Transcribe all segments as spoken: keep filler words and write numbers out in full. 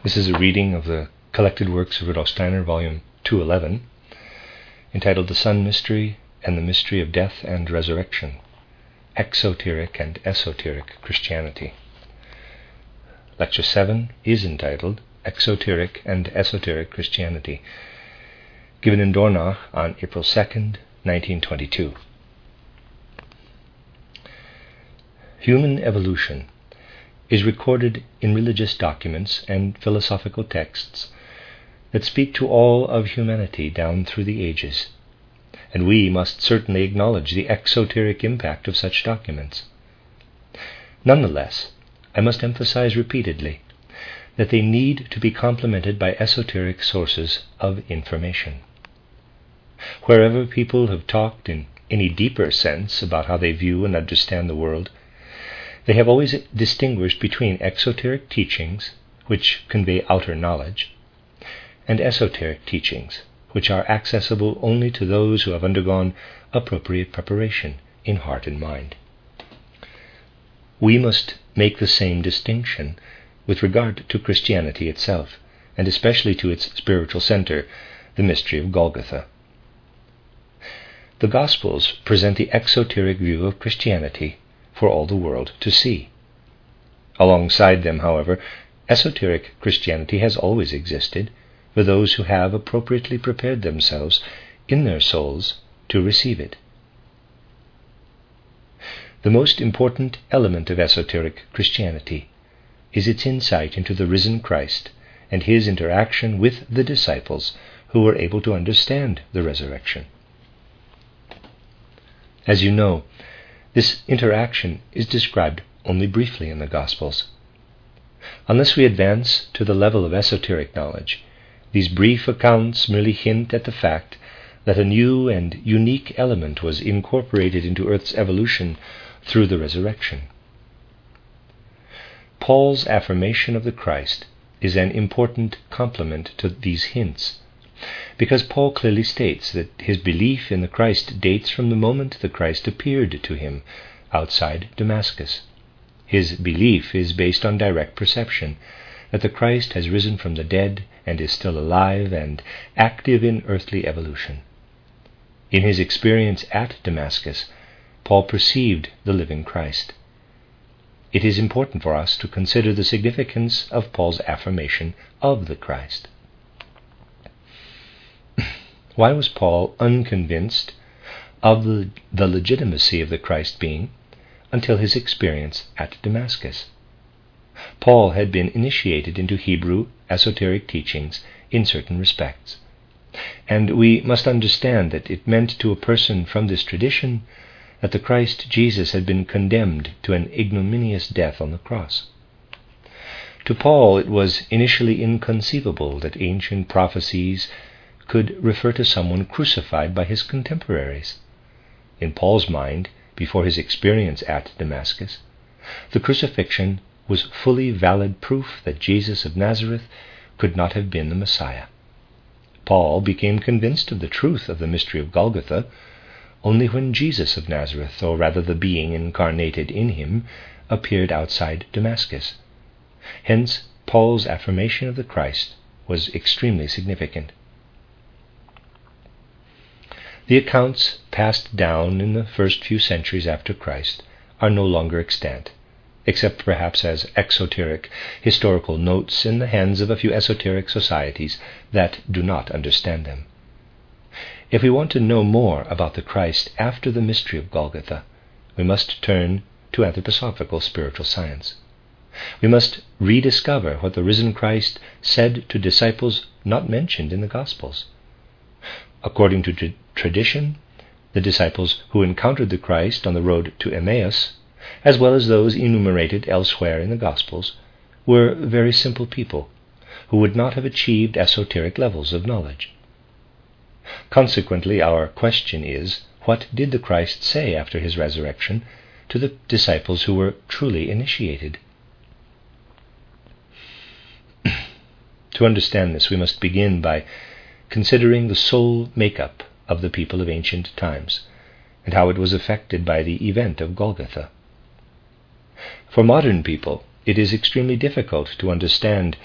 This is a reading of the Collected Works of Rudolf Steiner, Volume two eleven, entitled The Sun Mystery and the Mystery of Death and Resurrection, Exoteric and Esoteric Christianity. Lecture seven is entitled Exoteric and Esoteric Christianity, given in Dornach on April second, nineteen twenty-two. Human evolution is recorded in religious documents and philosophical texts that speak to all of humanity down through the ages, and we must certainly acknowledge the exoteric impact of such documents. Nonetheless, I must emphasize repeatedly that they need to be complemented by esoteric sources of information. Wherever people have talked in any deeper sense about how they view and understand the world, they have always distinguished between exoteric teachings, which convey outer knowledge, and esoteric teachings, which are accessible only to those who have undergone appropriate preparation in heart and mind. We must make the same distinction with regard to Christianity itself, and especially to its spiritual center, the mystery of Golgotha. The Gospels present the exoteric view of Christianity for all the world to see. Alongside them, however, esoteric Christianity has always existed for those who have appropriately prepared themselves in their souls to receive it. The most important element of esoteric Christianity is its insight into the risen Christ and his interaction with the disciples who were able to understand the resurrection. As you know, this interaction is described only briefly in the Gospels. Unless we advance to the level of esoteric knowledge, these brief accounts merely hint at the fact that a new and unique element was incorporated into Earth's evolution through the resurrection. Paul's affirmation of the Christ is an important complement to these hints, because Paul clearly states that his belief in the Christ dates from the moment the Christ appeared to him outside Damascus. His belief is based on direct perception that the Christ has risen from the dead and is still alive and active in earthly evolution. In his experience at Damascus, Paul perceived the living Christ. It is important for us to consider the significance of Paul's affirmation of the Christ. Why was Paul unconvinced of the, the legitimacy of the Christ being until his experience at Damascus? Paul had been initiated into Hebrew esoteric teachings in certain respects, and we must understand that it meant to a person from this tradition that the Christ Jesus had been condemned to an ignominious death on the cross. To Paul it was initially inconceivable that ancient prophecies could refer to someone crucified by his contemporaries. In Paul's mind, before his experience at Damascus, the crucifixion was fully valid proof that Jesus of Nazareth could not have been the Messiah. Paul became convinced of the truth of the mystery of Golgotha only when Jesus of Nazareth, or rather the being incarnated in him, appeared outside Damascus. Hence, Paul's affirmation of the Christ was extremely significant. The accounts passed down in the first few centuries after Christ are no longer extant, except perhaps as exoteric historical notes in the hands of a few esoteric societies that do not understand them. If we want to know more about the Christ after the mystery of Golgotha, we must turn to anthroposophical spiritual science. We must rediscover what the risen Christ said to disciples not mentioned in the Gospels. According to tra- tradition, the disciples who encountered the Christ on the road to Emmaus, as well as those enumerated elsewhere in the Gospels, were very simple people who would not have achieved esoteric levels of knowledge. Consequently, our question is, what did the Christ say after his resurrection to the disciples who were truly initiated? To understand this, we must begin by considering the soul makeup of the people of ancient times, and how it was affected by the event of Golgotha. For modern people, it is extremely difficult to understand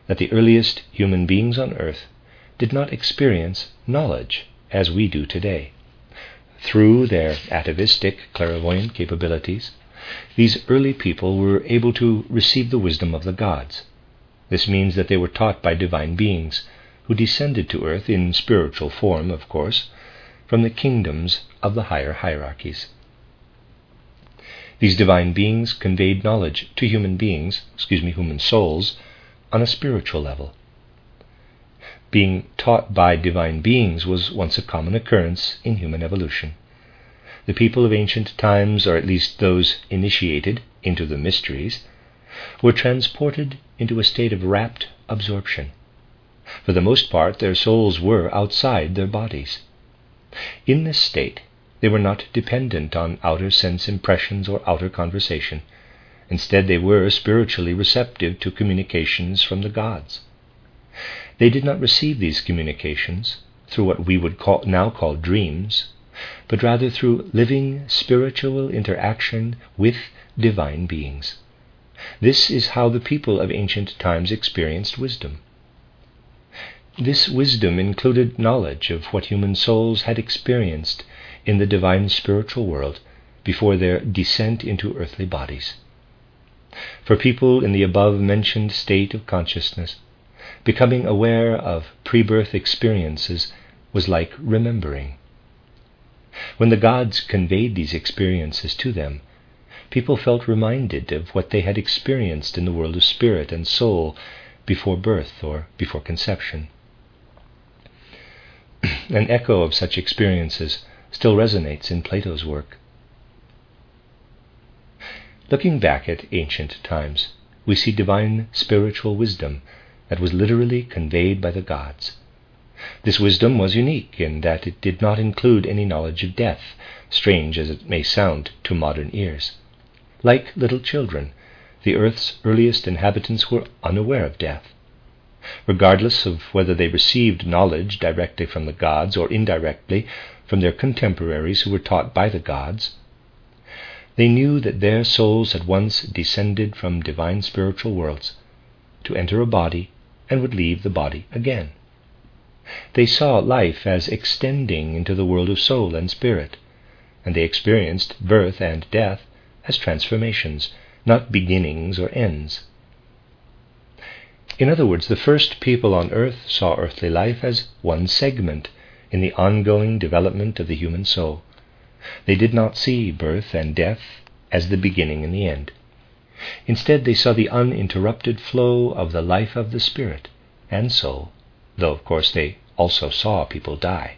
that the earliest human beings on earth did not experience knowledge as we do today. Through their atavistic, clairvoyant capabilities, these early people were able to receive the wisdom of the gods. This means that they were taught by divine beings, who descended to earth in spiritual form, of course, from the kingdoms of the higher hierarchies. These divine beings conveyed knowledge to human beings, excuse me, human souls, on a spiritual level. Being taught by divine beings was once a common occurrence in human evolution. The people of ancient times, or at least those initiated into the mysteries, were transported into a state of rapt absorption. For the most part, their souls were outside their bodies. In this state, they were not dependent on outer sense impressions or outer conversation. Instead, they were spiritually receptive to communications from the gods. They did not receive these communications through what we would call, now call dreams, but rather through living spiritual interaction with divine beings. This is how the people of ancient times experienced wisdom. This wisdom included knowledge of what human souls had experienced in the divine spiritual world before their descent into earthly bodies. For people in the above-mentioned state of consciousness, becoming aware of pre-birth experiences was like remembering. When the gods conveyed these experiences to them, people felt reminded of what they had experienced in the world of spirit and soul before birth or before conception. An echo of such experiences still resonates in Plato's work. Looking back at ancient times, we see divine spiritual wisdom that was literally conveyed by the gods. This wisdom was unique in that it did not include any knowledge of death, strange as it may sound to modern ears. Like little children, the earth's earliest inhabitants were unaware of death. Regardless of whether they received knowledge directly from the gods or indirectly from their contemporaries who were taught by the gods, they knew that their souls had once descended from divine spiritual worlds to enter a body and would leave the body again. They saw life as extending into the world of soul and spirit, and they experienced birth and death as transformations, not beginnings or ends. In other words, the first people on earth saw earthly life as one segment in the ongoing development of the human soul. They did not see birth and death as the beginning and the end. Instead, they saw the uninterrupted flow of the life of the spirit and soul, though, of course, they also saw people die.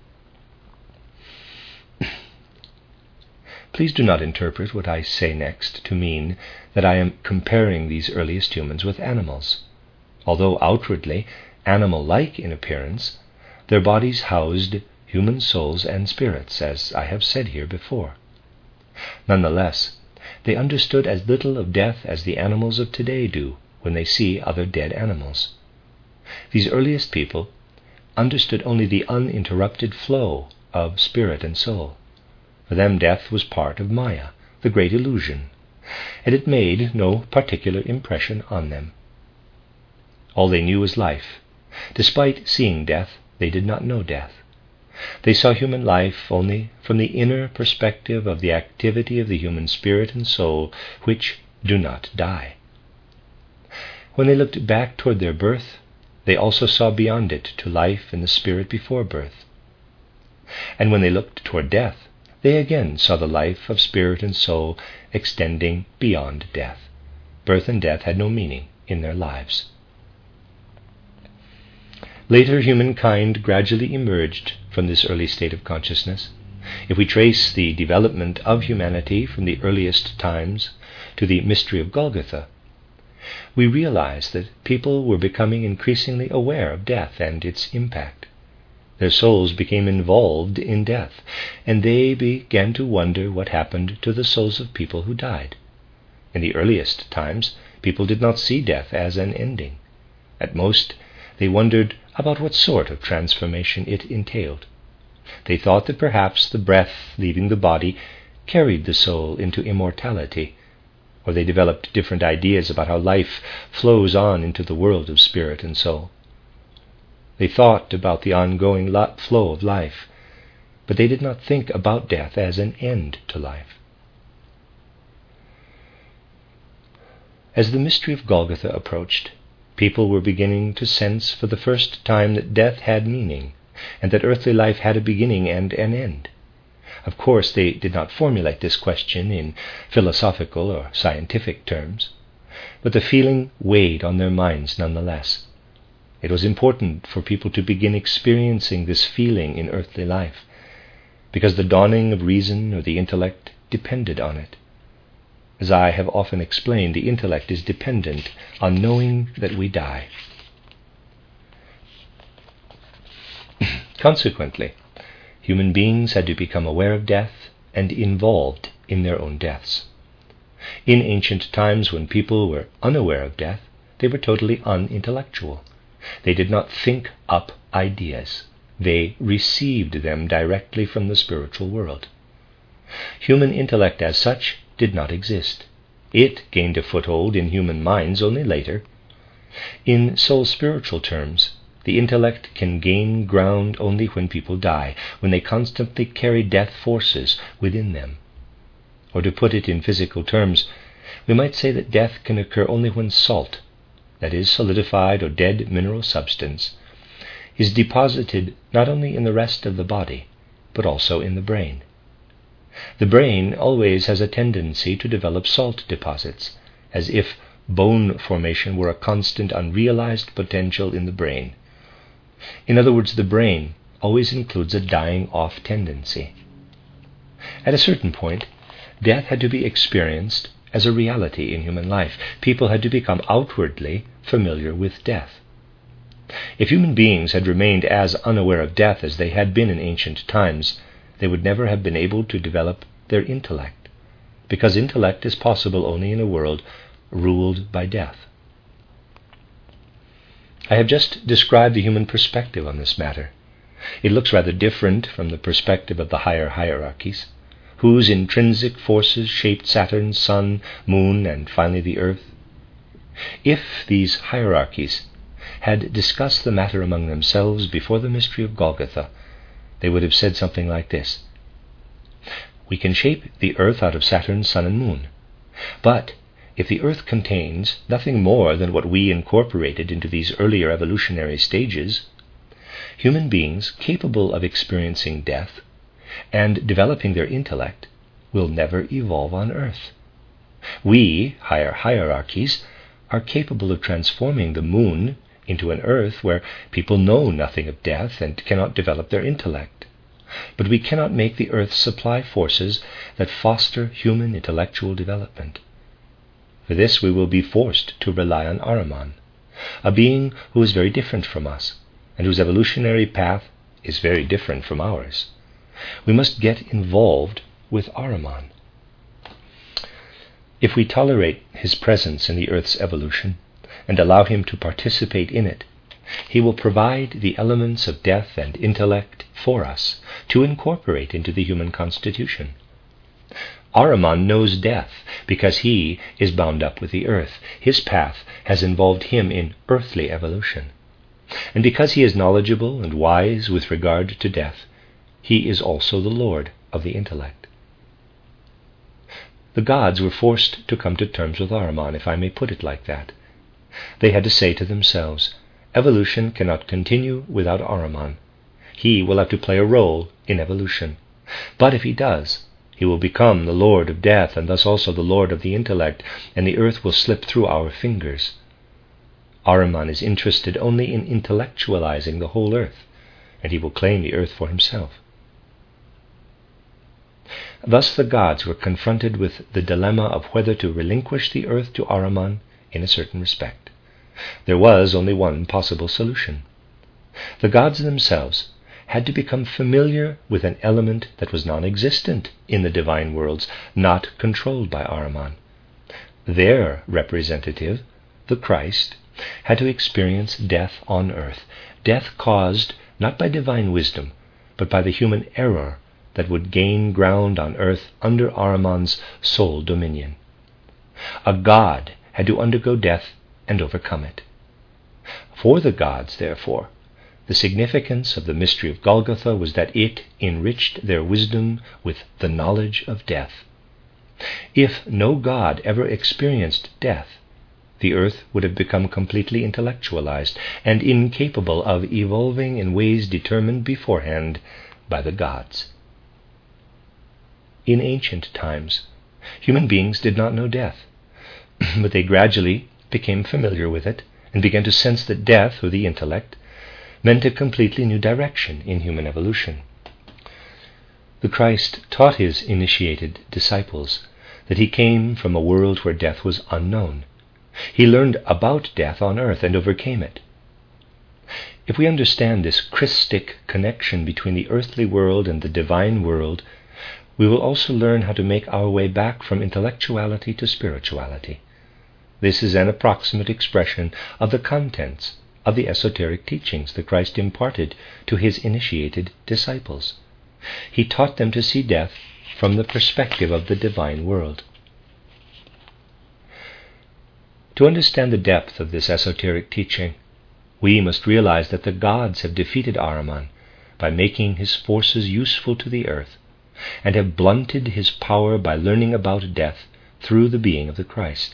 Please do not interpret what I say next to mean that I am comparing these earliest humans with animals. Although outwardly animal-like in appearance, their bodies housed human souls and spirits, as I have said here before. Nonetheless, they understood as little of death as the animals of today do when they see other dead animals. These earliest people understood only the uninterrupted flow of spirit and soul. For them, death was part of Maya, the great illusion, and it made no particular impression on them. All they knew was life. Despite seeing death, they did not know death. They saw human life only from the inner perspective of the activity of the human spirit and soul, which do not die. When they looked back toward their birth, they also saw beyond it to life in the spirit before birth. And when they looked toward death, they again saw the life of spirit and soul extending beyond death. Birth and death had no meaning in their lives. Later, humankind gradually emerged from this early state of consciousness. If we trace the development of humanity from the earliest times to the mystery of Golgotha, we realize that people were becoming increasingly aware of death and its impact. Their souls became involved in death, and they began to wonder what happened to the souls of people who died. In the earliest times, people did not see death as an ending. At most, they wondered about what sort of transformation it entailed. They thought that perhaps the breath leaving the body carried the soul into immortality, or they developed different ideas about how life flows on into the world of spirit and soul. They thought about the ongoing flow of life, but they did not think about death as an end to life. As the mystery of Golgotha approached, people were beginning to sense for the first time that death had meaning, and that earthly life had a beginning and an end. Of course, they did not formulate this question in philosophical or scientific terms, but the feeling weighed on their minds nonetheless. It was important for people to begin experiencing this feeling in earthly life, because the dawning of reason or the intellect depended on it. As I have often explained, the intellect is dependent on knowing that we die. Consequently, human beings had to become aware of death and involved in their own deaths. In ancient times, when people were unaware of death, they were totally unintellectual. They did not think up ideas. They received them directly from the spiritual world. Human intellect as such did not exist. It gained a foothold in human minds only later. In soul-spiritual terms, the intellect can gain ground only when people die, when they constantly carry death forces within them. Or to put it in physical terms, we might say that death can occur only when salt, that is, solidified or dead mineral substance, is deposited not only in the rest of the body, but also in the brain. The brain always has a tendency to develop salt deposits, as if bone formation were a constant unrealized potential in the brain. In other words, the brain always includes a dying-off tendency. At a certain point, death had to be experienced as a reality in human life. People had to become outwardly familiar with death. If human beings had remained as unaware of death as they had been in ancient times, they would never have been able to develop their intellect, because intellect is possible only in a world ruled by death. I have just described the human perspective on this matter. It looks rather different from the perspective of the higher hierarchies, whose intrinsic forces shaped Saturn, Sun, Moon, and finally the Earth. If these hierarchies had discussed the matter among themselves before the mystery of Golgotha, they would have said something like this: we can shape the Earth out of Saturn, Sun, and Moon, but if the Earth contains nothing more than what we incorporated into these earlier evolutionary stages, human beings capable of experiencing death and developing their intellect will never evolve on Earth. We, higher hierarchies, are capable of transforming the Moon into an Earth where people know nothing of death and cannot develop their intellect. But we cannot make the Earth supply forces that foster human intellectual development. For this we will be forced to rely on Ahriman, a being who is very different from us, and whose evolutionary path is very different from ours. We must get involved with Ahriman. If we tolerate his presence in the Earth's evolution and allow him to participate in it, he will provide the elements of death and intellect for us to incorporate into the human constitution. Ahriman knows death because he is bound up with the Earth. His path has involved him in earthly evolution. And because he is knowledgeable and wise with regard to death, he is also the Lord of the intellect. The gods were forced to come to terms with Ahriman, if I may put it like that. They had to say to themselves, evolution cannot continue without Ahriman. He will have to play a role in evolution. But if he does, he will become the Lord of death and thus also the Lord of the intellect, and the Earth will slip through our fingers. Ahriman is interested only in intellectualizing the whole Earth, and he will claim the Earth for himself. Thus the gods were confronted with the dilemma of whether to relinquish the Earth to Ahriman in a certain respect. There was only one possible solution. The gods themselves had to become familiar with an element that was non-existent in the divine worlds, not controlled by Ahriman. Their representative, the Christ, had to experience death on earth, death caused not by divine wisdom, but by the human error that would gain ground on earth under Ahriman's sole dominion. A god had to undergo death and overcome it. For the gods, therefore, the significance of the mystery of Golgotha was that it enriched their wisdom with the knowledge of death. If no god ever experienced death, the earth would have become completely intellectualized and incapable of evolving in ways determined beforehand by the gods. In ancient times, human beings did not know death, but they gradually became familiar with it and began to sense that death, or the intellect, meant a completely new direction in human evolution. The Christ taught his initiated disciples that he came from a world where death was unknown. He learned about death on earth and overcame it. If we understand this Christic connection between the earthly world and the divine world, we will also learn how to make our way back from intellectuality to spirituality. This is an approximate expression of the contents of the esoteric teachings that Christ imparted to his initiated disciples. He taught them to see death from the perspective of the divine world. To understand the depth of this esoteric teaching, we must realize that the gods have defeated Ahriman by making his forces useful to the earth, and have blunted his power by learning about death through the being of the Christ.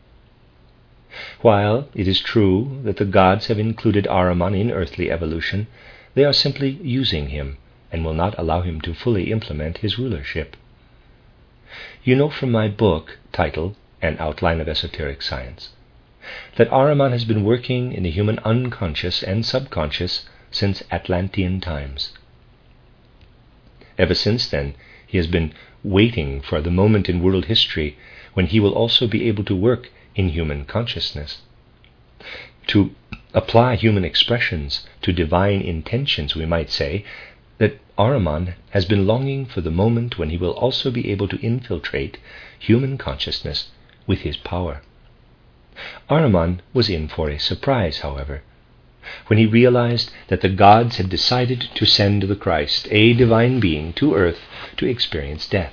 While it is true that the gods have included Ahriman in earthly evolution, they are simply using him and will not allow him to fully implement his rulership. You know from my book, titled An Outline of Esoteric Science, that Ahriman has been working in the human unconscious and subconscious since Atlantean times. Ever since then, he has been waiting for the moment in world history when he will also be able to work in human consciousness. To apply human expressions to divine intentions, we might say that Ahriman has been longing for the moment when he will also be able to infiltrate human consciousness with his power. Ahriman was in for a surprise, however, when he realized that the gods had decided to send the Christ, a divine being, to earth to experience death.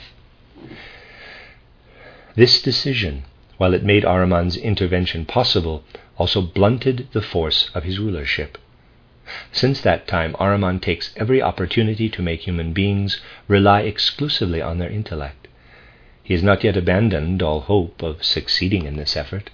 This decision, while it made Ahriman's intervention possible, also blunted the force of his rulership. Since that time, Ahriman takes every opportunity to make human beings rely exclusively on their intellect. He has not yet abandoned all hope of succeeding in this effort.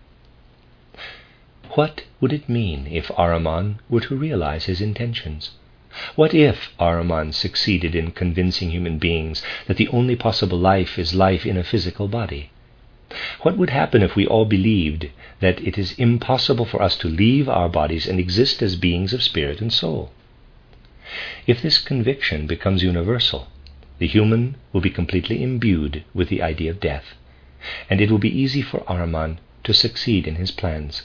What would it mean if Ahriman were to realize his intentions? What if Ahriman succeeded in convincing human beings that the only possible life is life in a physical body? What would happen if we all believed that it is impossible for us to leave our bodies and exist as beings of spirit and soul? If this conviction becomes universal, the human will be completely imbued with the idea of death, and it will be easy for Ahriman to succeed in his plans.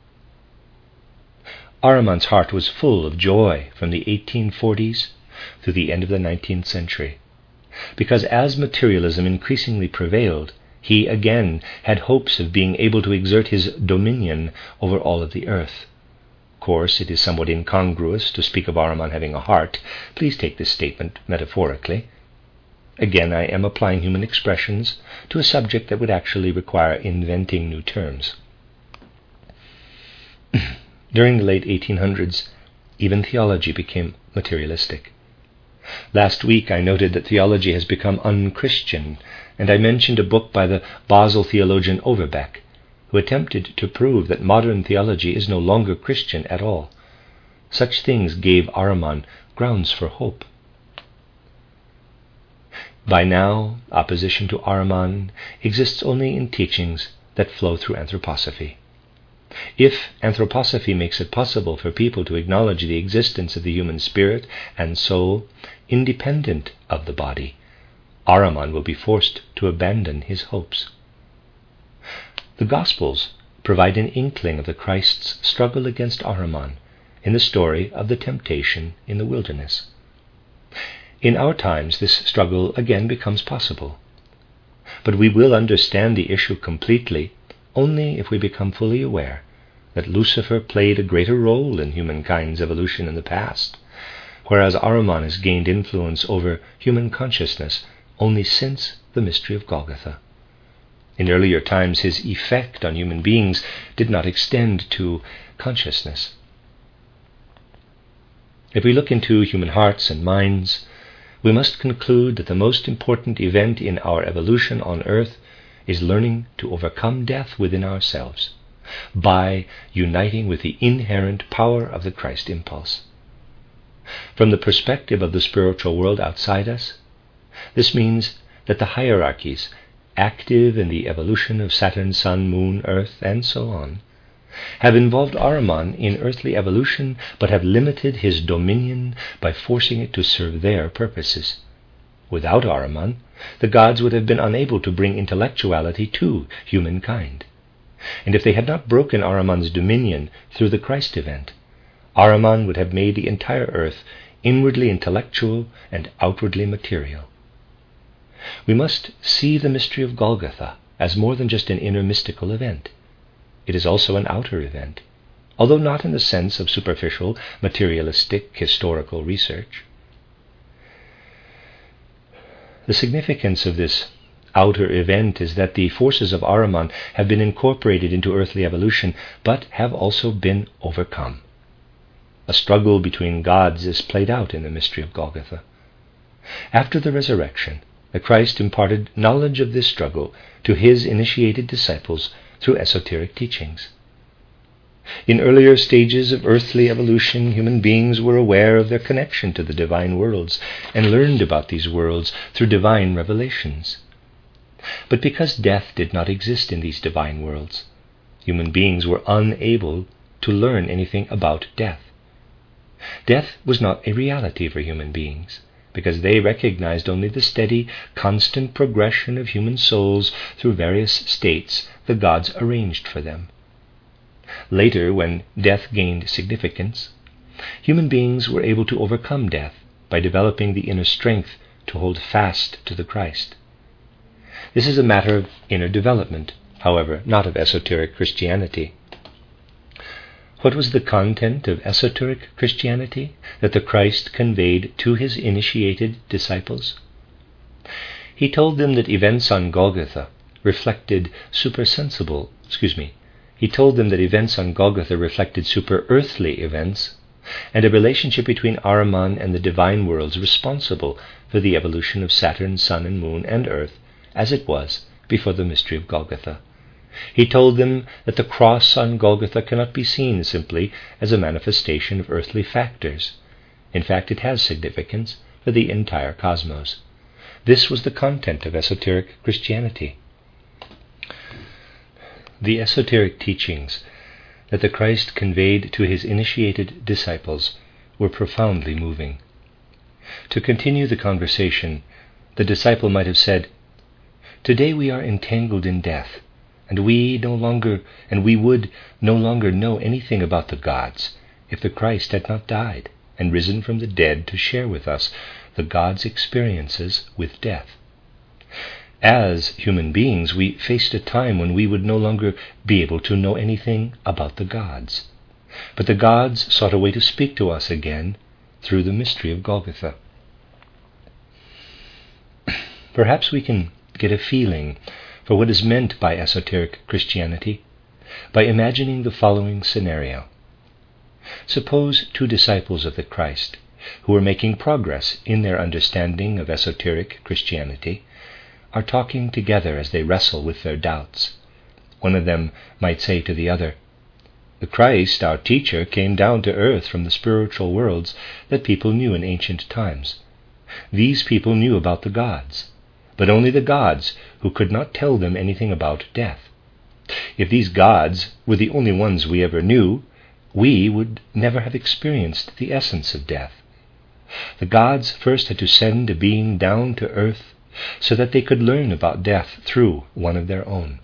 Ahriman's heart was full of joy from the eighteen forties through the end of the nineteenth century, because as materialism increasingly prevailed, he again had hopes of being able to exert his dominion over all of the earth. Of course, it is somewhat incongruous to speak of Ahriman having a heart. Please take this statement metaphorically. Again, I am applying human expressions to a subject that would actually require inventing new terms. During the late eighteen hundreds, even theology became materialistic. Last week I noted that theology has become unchristian, and I mentioned a book by the Basel theologian Overbeck, who attempted to prove that modern theology is no longer Christian at all. Such things gave Ahriman grounds for hope. By now, opposition to Ahriman exists only in teachings that flow through anthroposophy. If anthroposophy makes it possible for people to acknowledge the existence of the human spirit and soul independent of the body, Ahriman will be forced to abandon his hopes. The Gospels provide an inkling of the Christ's struggle against Ahriman in the story of the temptation in the wilderness. In our times, this struggle again becomes possible. But we will understand the issue completely only if we become fully aware that Lucifer played a greater role in humankind's evolution in the past, whereas Ahriman has gained influence over human consciousness only since the mystery of Golgotha. In earlier times, his effect on human beings did not extend to consciousness. If we look into human hearts and minds, we must conclude that the most important event in our evolution on earth is learning to overcome death within ourselves by uniting with the inherent power of the Christ impulse. From the perspective of the spiritual world outside us, this means that the hierarchies active in the evolution of Saturn, Sun, Moon, Earth, and so on, have involved Ahriman in earthly evolution, but have limited his dominion by forcing it to serve their purposes. Without Ahriman, the gods would have been unable to bring intellectuality to humankind. And if they had not broken Ahriman's dominion through the Christ event, Ahriman would have made the entire earth inwardly intellectual and outwardly material. We must see the mystery of Golgotha as more than just an inner mystical event. It is also an outer event, although not in the sense of superficial, materialistic, historical research. The significance of this outer event is that the forces of Ahriman have been incorporated into earthly evolution, but have also been overcome. A struggle between gods is played out in the mystery of Golgotha. After the resurrection, the Christ imparted knowledge of this struggle to his initiated disciples through esoteric teachings. In earlier stages of earthly evolution, human beings were aware of their connection to the divine worlds and learned about these worlds through divine revelations. But because death did not exist in these divine worlds, human beings were unable to learn anything about death. Death was not a reality for human beings, because they recognized only the steady, constant progression of human souls through various states the gods arranged for them. Later, when death gained significance, human beings were able to overcome death by developing the inner strength to hold fast to the Christ. This is a matter of inner development, however, not of esoteric Christianity. What was the content of esoteric Christianity that the Christ conveyed to his initiated disciples? He told them that events on Golgotha reflected supersensible, excuse me, he told them that events on Golgotha reflected super-earthly events, and a relationship between Ahriman and the divine worlds responsible for the evolution of Saturn, Sun, and Moon, and Earth, as it was before the mystery of Golgotha. He told them that the cross on Golgotha cannot be seen simply as a manifestation of earthly factors. In fact, it has significance for the entire cosmos. This was the content of esoteric Christianity. The esoteric teachings that the Christ conveyed to his initiated disciples were profoundly moving. To continue the conversation, the disciple might have said, "Today we are entangled in death, and we no longer and we would no longer know anything about the gods if the Christ had not died and risen from the dead to share with us the gods' experiences with death. As human beings, we faced a time when we would no longer be able to know anything about the gods. But the gods sought a way to speak to us again through the mystery of Golgotha." Perhaps we can get a feeling for what is meant by esoteric Christianity by imagining the following scenario. Suppose two disciples of the Christ, who are making progress in their understanding of esoteric Christianity, are talking together as they wrestle with their doubts. One of them might say to the other, "The Christ, our teacher, came down to earth from the spiritual worlds that people knew in ancient times. These people knew about the gods, but only the gods who could not tell them anything about death. If these gods were the only ones we ever knew, we would never have experienced the essence of death. The gods first had to send a being down to earth so that they could learn about death through one of their own."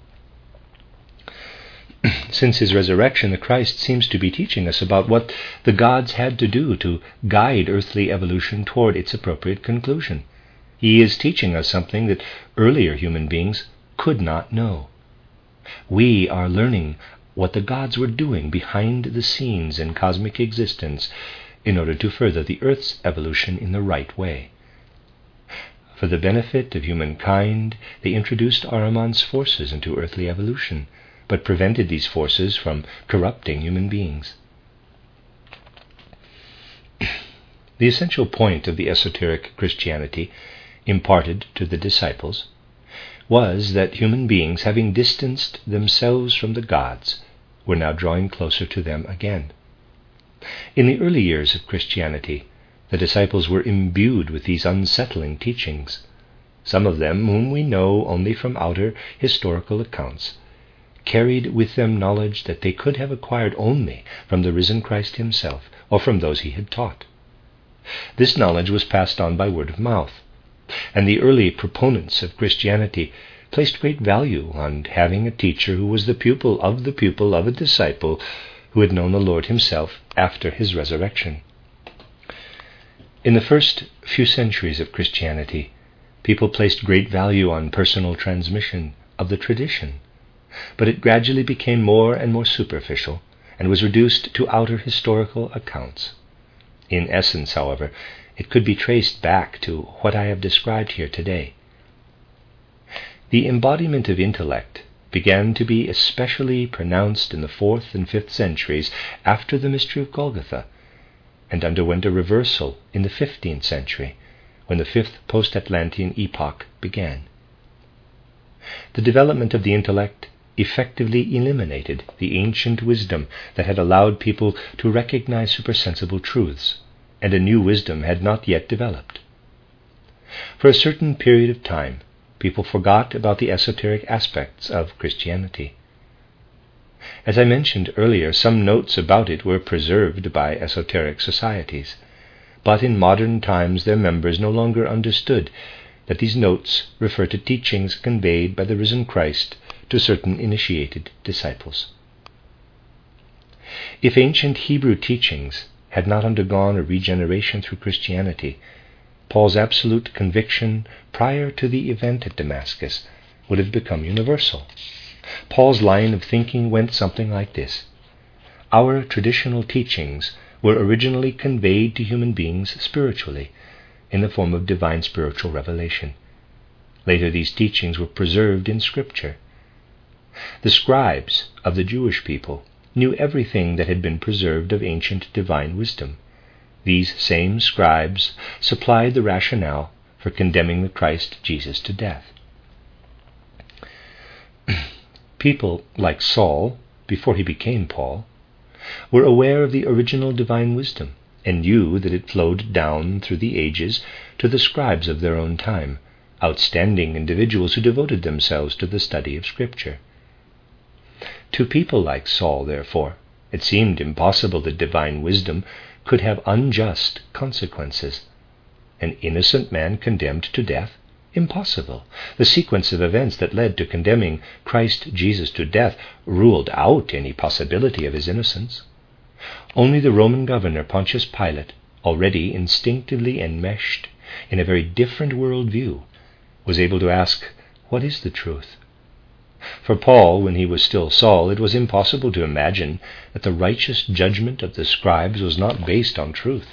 Since his resurrection, the Christ seems to be teaching us about what the gods had to do to guide earthly evolution toward its appropriate conclusion. He is teaching us something that earlier human beings could not know. We are learning what the gods were doing behind the scenes in cosmic existence in order to further the Earth's evolution in the right way. For the benefit of humankind, they introduced Ahriman's forces into earthly evolution, but prevented these forces from corrupting human beings. The essential point of the esoteric Christianity imparted to the disciples was that human beings, having distanced themselves from the gods, were now drawing closer to them again. In the early years of Christianity, the disciples were imbued with these unsettling teachings. Some of them, whom we know only from outer historical accounts, carried with them knowledge that they could have acquired only from the risen Christ himself or from those he had taught. This knowledge was passed on by word of mouth, and the early proponents of Christianity placed great value on having a teacher who was the pupil of the pupil of a disciple who had known the Lord himself after his resurrection. In the first few centuries of Christianity, people placed great value on personal transmission of the tradition, but it gradually became more and more superficial and was reduced to outer historical accounts. In essence, however, it could be traced back to what I have described here today. The embodiment of intellect began to be especially pronounced in the fourth and fifth centuries after the mystery of Golgotha, and underwent a reversal in the fifteenth century, when the fifth post-Atlantean epoch began. The development of the intellect effectively eliminated the ancient wisdom that had allowed people to recognize supersensible truths, and a new wisdom had not yet developed. For a certain period of time, people forgot about the esoteric aspects of Christianity. As I mentioned earlier, some notes about it were preserved by esoteric societies, but in modern times their members no longer understood that these notes refer to teachings conveyed by the risen Christ to certain initiated disciples. If ancient Hebrew teachings had not undergone a regeneration through Christianity, Paul's absolute conviction prior to the event at Damascus would have become universal. Paul's line of thinking went something like this: Our traditional teachings were originally conveyed to human beings spiritually, in the form of divine spiritual revelation. Later these teachings were preserved in Scripture. The scribes of the Jewish people knew everything that had been preserved of ancient divine wisdom. These same scribes supplied the rationale for condemning the Christ Jesus to death. People like Saul, before he became Paul, were aware of the original divine wisdom and knew that it flowed down through the ages to the scribes of their own time, outstanding individuals who devoted themselves to the study of Scripture. To people like Saul, therefore, it seemed impossible that divine wisdom could have unjust consequences. An innocent man condemned to death? Impossible. The sequence of events that led to condemning Christ Jesus to death ruled out any possibility of his innocence. Only the Roman governor Pontius Pilate, already instinctively enmeshed in a very different worldview, was able to ask, what is the truth? For Paul, when he was still Saul, it was impossible to imagine that the righteous judgment of the scribes was not based on truth.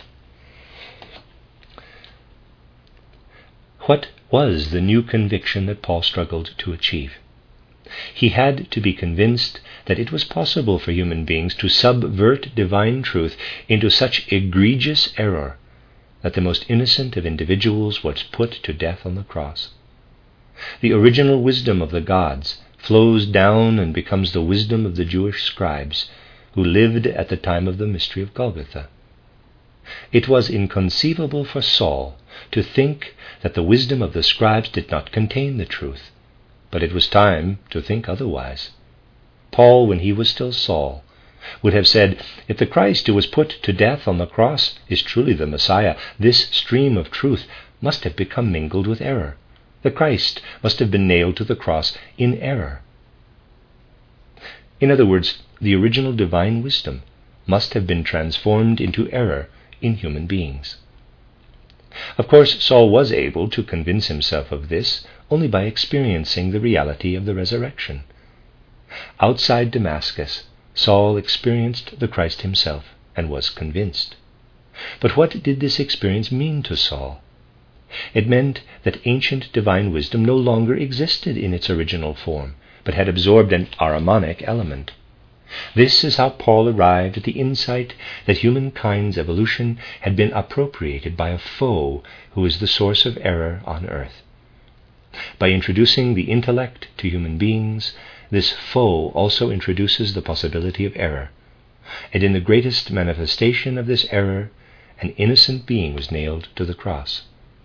What was the new conviction that Paul struggled to achieve? He had to be convinced that it was possible for human beings to subvert divine truth into such egregious error that the most innocent of individuals was put to death on the cross. The original wisdom of the gods flows down and becomes the wisdom of the Jewish scribes who lived at the time of the mystery of Golgotha. It was inconceivable for Saul to think that the wisdom of the scribes did not contain the truth, but it was time to think otherwise. Paul, when he was still Saul, would have said, if the Christ who was put to death on the cross is truly the Messiah, this stream of truth must have become mingled with error. The Christ must have been nailed to the cross in error. In other words, the original divine wisdom must have been transformed into error in human beings. Of course, Saul was able to convince himself of this only by experiencing the reality of the resurrection. Outside Damascus, Saul experienced the Christ himself and was convinced. But what did this experience mean to Saul? It meant that ancient divine wisdom no longer existed in its original form, but had absorbed an Ahrimanic element. This is how Paul arrived at the insight that humankind's evolution had been appropriated by a foe who is the source of error on earth. By introducing the intellect to human beings, this foe also introduces the possibility of error, and in the greatest manifestation of this error, an innocent being was nailed to the cross.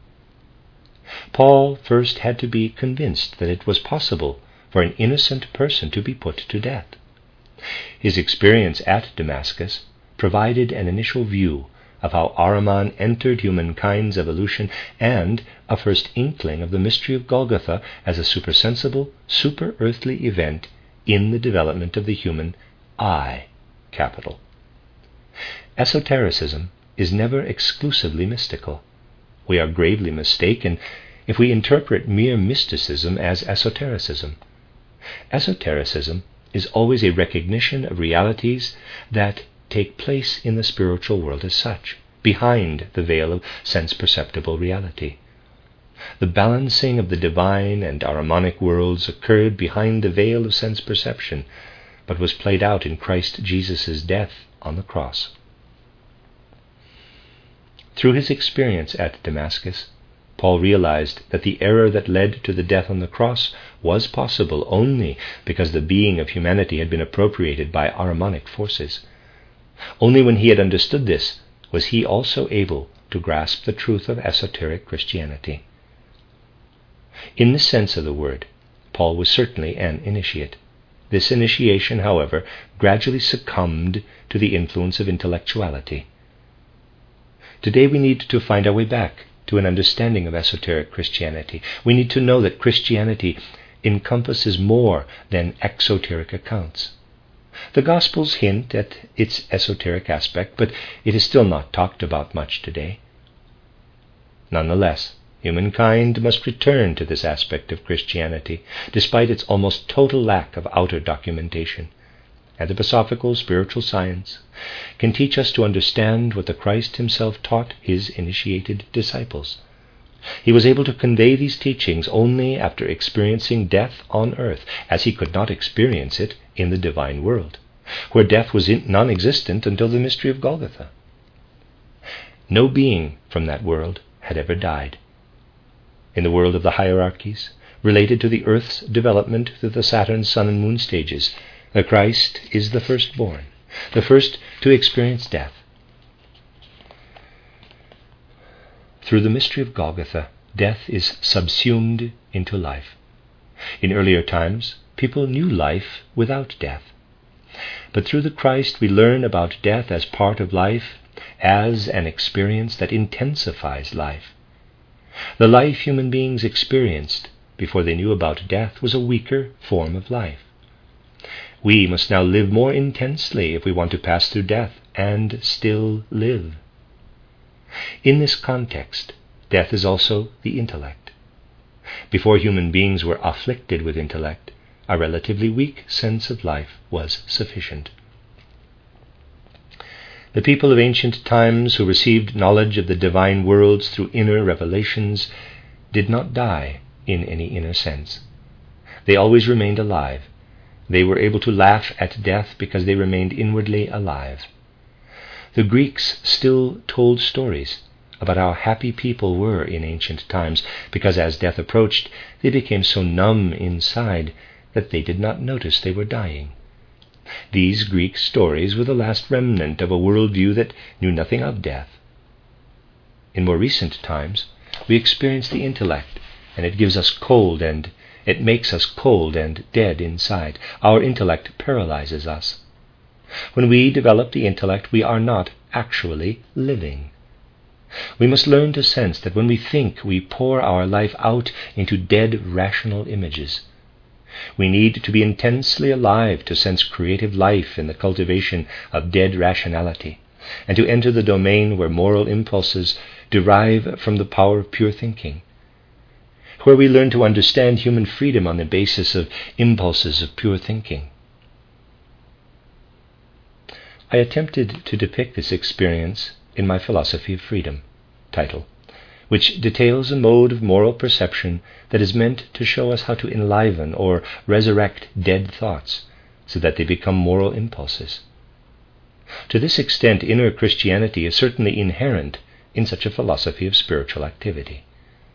Paul first had to be convinced that it was possible for an innocent person to be put to death. His experience at Damascus provided an initial view of how Ahriman entered humankind's evolution and a first inkling of the mystery of Golgotha as a supersensible, super-earthly event in the development of the human I capital. Esotericism is never exclusively mystical. We are gravely mistaken if we interpret mere mysticism as esotericism. Esotericism is always a recognition of realities that take place in the spiritual world as such, behind the veil of sense-perceptible reality. The balancing of the divine and Ahrimanic worlds occurred behind the veil of sense perception, but was played out in Christ Jesus' death on the cross. Through his experience at Damascus, Paul realized that the error that led to the death on the cross was possible only because the being of humanity had been appropriated by Ahrimanic forces. Only when he had understood this was he also able to grasp the truth of esoteric Christianity. In the sense of the word, Paul was certainly an initiate. This initiation, however, gradually succumbed to the influence of intellectuality. Today we need to find our way back to an understanding of esoteric Christianity. We need to know that Christianity encompasses more than exoteric accounts. The Gospels hint at its esoteric aspect, but it is still not talked about much today. Nonetheless, humankind must return to this aspect of Christianity, despite its almost total lack of outer documentation. Anthroposophical spiritual science can teach us to understand what the Christ himself taught his initiated disciples. He was able to convey these teachings only after experiencing death on earth, as he could not experience it in the divine world, where death was non-existent until the mystery of Golgotha. No being from that world had ever died. In the world of the hierarchies, related to the earth's development through the Saturn, Sun, and Moon stages, the Christ is the firstborn, the first to experience death. Through the mystery of Golgotha, death is subsumed into life. In earlier times, people knew life without death. But through the Christ we learn about death as part of life, as an experience that intensifies life. The life human beings experienced before they knew about death was a weaker form of life. We must now live more intensely if we want to pass through death and still live. In this context, death is also the intellect. Before human beings were afflicted with intellect, a relatively weak sense of life was sufficient. The people of ancient times who received knowledge of the divine worlds through inner revelations did not die in any inner sense. They always remained alive. They were able to laugh at death because they remained inwardly alive. The Greeks still told stories about how happy people were in ancient times, because as death approached, they became so numb inside that they did not notice they were dying. These Greek stories were the last remnant of a worldview that knew nothing of death. In more recent times, we experience the intellect, and it gives us cold and it makes us cold and dead inside. Our intellect paralyzes us. When we develop the intellect, we are not actually living. We must learn to sense that when we think, we pour our life out into dead rational images. We need to be intensely alive to sense creative life in the cultivation of dead rationality, and to enter the domain where moral impulses derive from the power of pure thinking, where we learn to understand human freedom on the basis of impulses of pure thinking. I attempted to depict this experience in my Philosophy of Freedom title, which details a mode of moral perception that is meant to show us how to enliven or resurrect dead thoughts so that they become moral impulses. To this extent, inner Christianity is certainly inherent in such a philosophy of spiritual activity.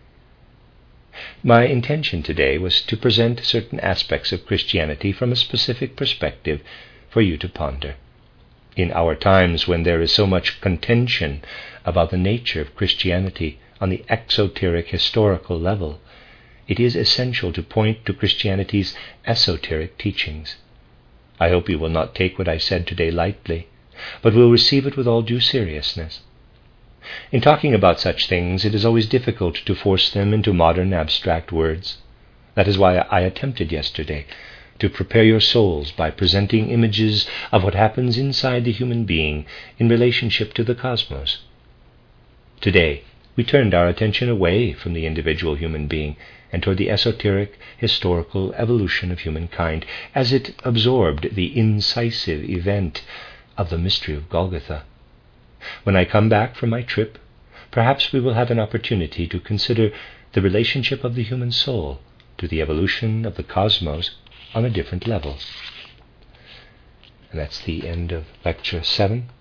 My intention today was to present certain aspects of Christianity from a specific perspective for you to ponder. In our times when there is so much contention about the nature of Christianity on the exoteric historical level, it is essential to point to Christianity's esoteric teachings. I hope you will not take what I said today lightly, but will receive it with all due seriousness. In talking about such things, it is always difficult to force them into modern abstract words. That is why I attempted yesterday to prepare your souls by presenting images of what happens inside the human being in relationship to the cosmos. Today, we turned our attention away from the individual human being and toward the esoteric historical evolution of humankind as it absorbed the incisive event of the mystery of Golgotha. When I come back from my trip, perhaps we will have an opportunity to consider the relationship of the human soul to the evolution of the cosmos on a different level. And that's the end of Lecture seven.